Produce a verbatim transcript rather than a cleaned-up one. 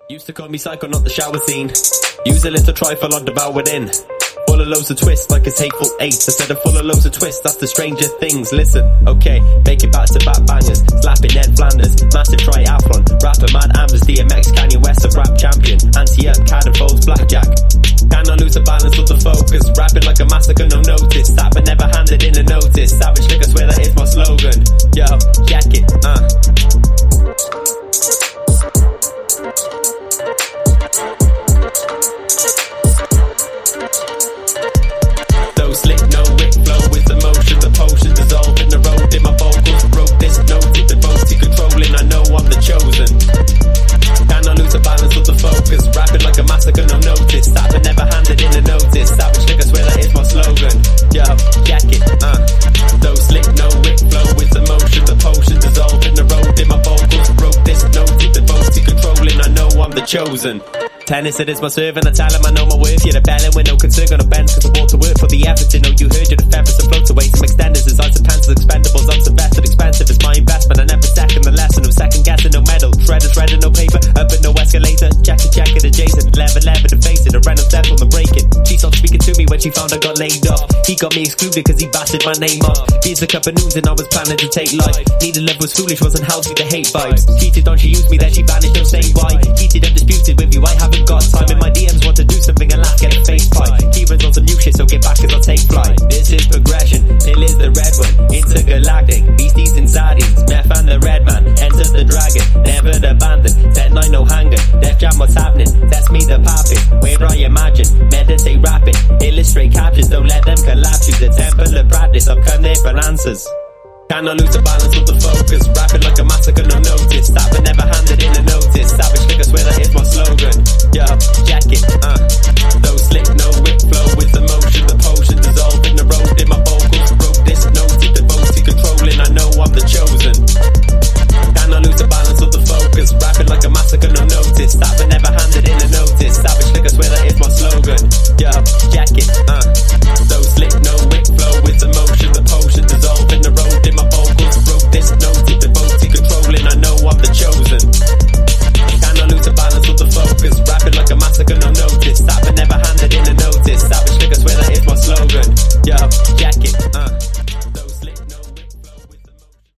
Used to call me psycho, not the shower scene. Use a little trifle on devoured in. Full of loads of twists like it's hateful eight. Instead of full of loads of twists, that's the stranger things. Listen, okay, make it back to back bangers. Slapping Ned Flanders, massive triathlon. Rapper Mad Ambers, D M X, Kanye West, a rap champion. Anti-up, catapults, blackjack. Cannot lose the balance with the focus. Rapping like a massacre, no notice. That but never handed in a notice. Savage nigga, swear that is my slogan. Yo, jack it, uh. Slick, no wick, flow with emotion. The potion dissolved in the road in my vocals. Wrote this note, it devotee controlling. I know I'm the chosen. Cannot lose the balance with the focus. Rapping like a massacre, no notice. That but never handed in a notice. Savage nigga, swear that is my slogan. Yo, jack it, uh. So slick, no wick, flow with emotion. The potion dissolved in the road in my vocals. Wrote this note, it devotee controlling. I know I'm the chosen. Tennis, it is my serve and I tell him I know my worth. You're the bellin' with no concern, gonna bend cause I walk to work for the effort. You know you heard you're the feathers that float away. Some extenders, designs and pencils, expendables. I'm invested, expensive, it's my investment. I never second the lesson, I'm second guessing, no medal. Shredder, shredder, no paper, up and no escalator. Jacket, jacket, adjacent, lever, lever to face it. A random step on the breaking. She stopped speaking to me when she found I got laid off. He got me excluded cause he battered my name off. Beers a cup of noons and I was planning to take life. Needed love was foolish, wasn't healthy, the hate vibes. Cheated on, she used me, then she vanished, don't say why. Heated up, disputed with you, I haven't got time in my D Ms, want to do something and laugh, get a face pipe. Keywords on some new shit, so get back as I'll take flight. This is progression, Pill is the red one. Intergalactic, beasties and zaddies. Meth and the red man, enter the dragon. Never abandoned, set nine no hanger. Def Jam, what's happening? Test me the popping. Where I imagine, meditate rapping. Illustrate captions, don't let them collapse. Use the temple of practice, I've come there for answers. Cannot lose the balance with the focus. Rapping like a massacre, no notice. That but never handed in a notice. Savage nigga, swear that